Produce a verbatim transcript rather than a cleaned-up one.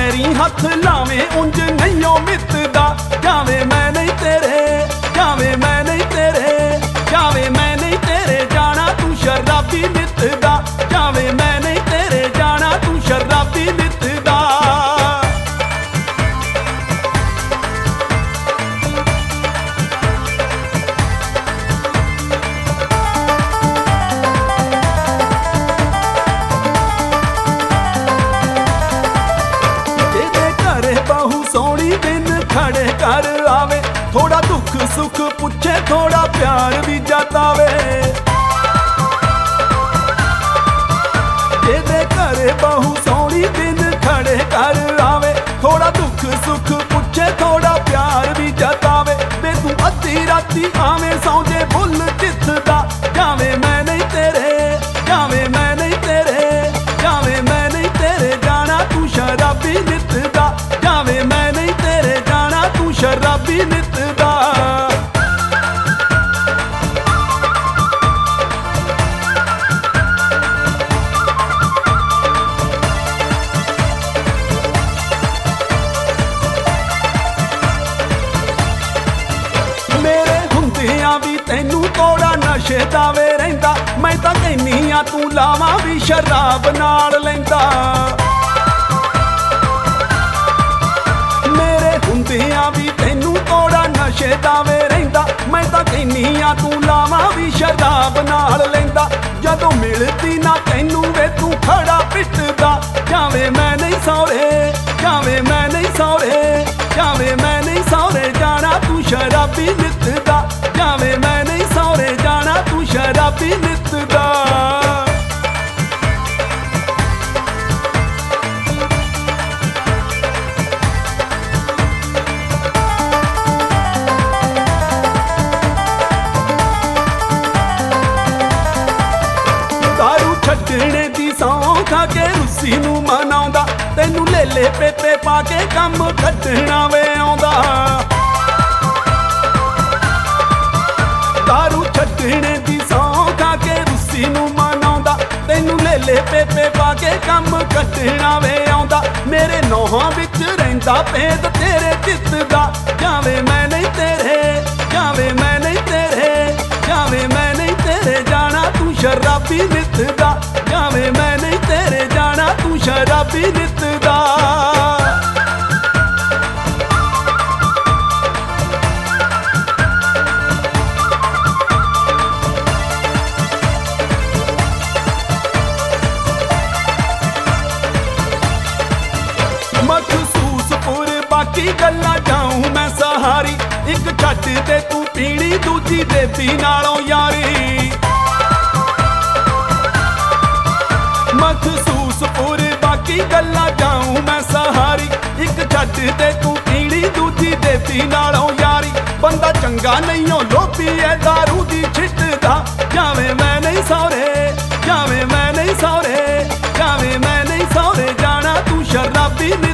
ਪੈਰੀ ਹੱਥ ਲਾਵੇਂ ਉਂਝ ਨਹੀਂਓ ਮਿੱਤਦਾ। ਜਾਵੇਂ ਮੈਂ ਨਹੀਂ ਤੇਰੇ, ਜਾਵੇਂ ਮੈਂ ਨਹੀਂ ਤੇਰੇ, ਜਾਵੇਂ ਮੈਂ ਨਹੀਂ ਤੇਰੇ ਜਾਣਾ ਤੂੰ ਸ਼ਰਾਬੀ ਨਿੱਤਦਾ। ਜਾਵੇਂ ਮੈਂ ਨਹੀਂ ਤੇਰੇ ਜਾਣਾ ਤੂੰ ਸ਼ਰਾਬੀ ਨਿੱਤਦਾ। ਬਹੂ ਸੋਹਣੀ ਦਿਨ ਖੜੇ ਕਰ ਆਵੇ, ਥੋੜਾ ਦੁੱਖ ਸੁੱਖ ਪੁੱਛੇ ਥੋੜਾ ਪਿਆਰ ਵੀ ਜਤਾਵੇ। ਜਿਹਦੇ ਘਰੇ ਬਹੂ ਸੋਹਣੀ ਦਿਨ ਖੜੇ ਕਰ ਆਵੇ, ਥੋੜਾ ਦੁੱਖ ਸੁੱਖ ਪੁੱਛੇ ਥੋੜਾ ਪਿਆਰ ਵੀ ਜਤਾਵੇ। ਵੇ ਤੂੰ ਅੱਧੀ ਰਾਤੀ ਆਵੇਂ ਸੌਂਜੇ ਬੁੱਲ ਚਿੱਥਦਾ। ਜਾਵੇਂ ਮੈਂ ਨਹੀਂ ਤੇਰੇ, ਜਾਵੇਂ ਮੈਂ ਨਹੀਂ ਤੇਰੇ, ਜਾਵੇਂ ਮੈਂ ਨਹੀਂ ਤੇਰੇ ਜਾਣਾ ਤੂੰ ਸ਼ਰਾਬੀ ਨਿੱਤਦਾ। ਜਾਵੇਂ ਮੈਂ ਨਹੀਂ ਤੇਰੇ ਜਾਣਾ ਤੂੰ ਸ਼ਰਾਬੀ ਨਿੱਤਦਾ। ਮੇਰੇ ਹੁੰਦਿਆਂ ਵੀ ਤੈਨੂੰ ਤੋੜਾ ਨਸ਼ੇ ਦਾ ਵੇ ਰਹਿੰਦਾ। ਮੈਂ ਤਾਂ ਕਹਿੰਨੀ ਆ ਤੂੰ ਲਾਵਾਂ ਵੀ ਸ਼ਰਾਬ ਨਾਲ ਲੈਂਦਾ। ਹੁੰਦਿਆਂ ਵੀ ਤੈਨੂੰ ਤੋੜਾ ਨਸ਼ੇ ਦਾ ਵੇ ਰਹਿੰਦਾ। ਮੈਂ ਤਾਂ ਕਹਿੰਨੀ ਆ ਤੂੰ ਲਾਵਾਂ ਵੀ ਸ਼ਰਾਬ ਨਾਲ ਲੈਂਦਾ। ਜਦੋਂ ਮਿਲਦੀ ਨਾ ਤੈਨੂੰ ਵੇ ਤੂੰ ਖੜਾ ਪਿੱਟਦਾ। ਜਾਵੇਂ ਮੈਂ ਨਹੀਂ ਸਹੁਰੇ, ਜਾਵੇਂ ਮੈਂ ਨਹੀਂ ਸਹੁਰੇ, ਜਾਵੇਂ ਮੈਂ ਨਹੀਂ ਸਹੁਰੇ ਜਾਣਾ ਤੂੰ ਸ਼ਰਾਬੀ ਨਿੱਤਦਾ। ਜਾਵੇਂ ਮੈਂ ਨਹੀਂ ਸਹੁਰੇ ਜਾਣਾ ਤੂੰ ਸ਼ਰਾਬੀ ਨਿੱਤਦਾ। ਛੱਡਣੇ ਦੀ ਸੌਂ ਖਾ ਕੇ ਰੁੱਸੀ ਨੂੰ ਮਨਾਉਂਦਾ। ਤੈਨੂੰ ਲੇਲੇ ਪੇਪੇ ਪਾ ਕੇ ਕੰਮ ਕੱਢਣਾ ਵੇ ਆਉਂਦਾ। ਦਾਰੂ ਛੱਡਣੇ ਦੀ ਸੌਂ ਖਾ ਕੇ ਰੁੱਸੀ ਨੂੰ ਮਨਾਉਂਦਾ। ਤੈਨੂੰ ਲੇਲੇ ਪੇਪੇ ਪਾ ਕੇ ਕੰਮ ਕੱਢਣਾ ਵੇ ਆਉਂਦਾ। ਮੇਰੇ ਨੋਹਾਂ ਵਿੱਚ ਰਹਿੰਦਾ ਭੇਦ ਤੇਰੇ ਚਿੱਤ ਦਾ। ਜਾਵੇਂ ਮੈਂ ਨਹੀਂ ਤੇਰੇ, ਜਾਵੇਂ ਮੈਂ ਨਹੀਂ ਤੇਰੇ, ਜਾਵੇਂ ਮੈਂ ਨਹੀਂ ਤੇਰੇ ਜਾਣਾ ਤੂੰ ਸ਼ਰਾਬੀ ਨਿੱਤਦਾ। ਜਾਵੇਂ ਮੈਂ ਨਹੀਂ ਤੇਰੇ ਜਾਣਾ ਤੂੰ ਸ਼ਰਾਬੀ ਨਿੱਤਦਾ। ਮਖਸੂਸਪੁਰ ਬਾਕੀ ਗੱਲਾਂ ਜਾਊਂ ਮੈਂ ਸਹਾਰੀ। ਇੱਕ ਛੱਡ ਤੇ ਤੂੰ ਪੀਣੀ ਦੂਜੀ ਦੇਤੀ ਨਾਲੋਂ ਯਾਰੀ। ਮਖਸੂਸਪੁਰ ਬਾਕੀ ਗੱਲਾਂ ਜਾਊਂ ਮੈਂ ਸਹਾਰੀ। ਇੱਕ ਛੱਡ ਤੇ ਤੂੰ ਪੀਣੀ ਦੂਜੀ ਦੇਤੀ ਨਾਲੋਂ ਯਾਰੀ। ਬੰਦਾ ਚੰਗਾ ਨਹੀਂਓ ਲੋਭੀ ਐ ਦਾਰੂ ਦੀ ਛਿੱਟਦਾ। ਜਾਵੇਂ ਮੈਂ ਨਹੀਂ ਸਹੁਰੇ, ਜਾਵੇਂ ਮੈਂ ਨਹੀਂ ਸਹੁਰੇ, ਜਾਵੇਂ ਮੈਂ ਨਹੀਂ ਸਹੁਰੇ ਜਾਣਾ ਤੂੰ ਸ਼ਰਾਬੀ।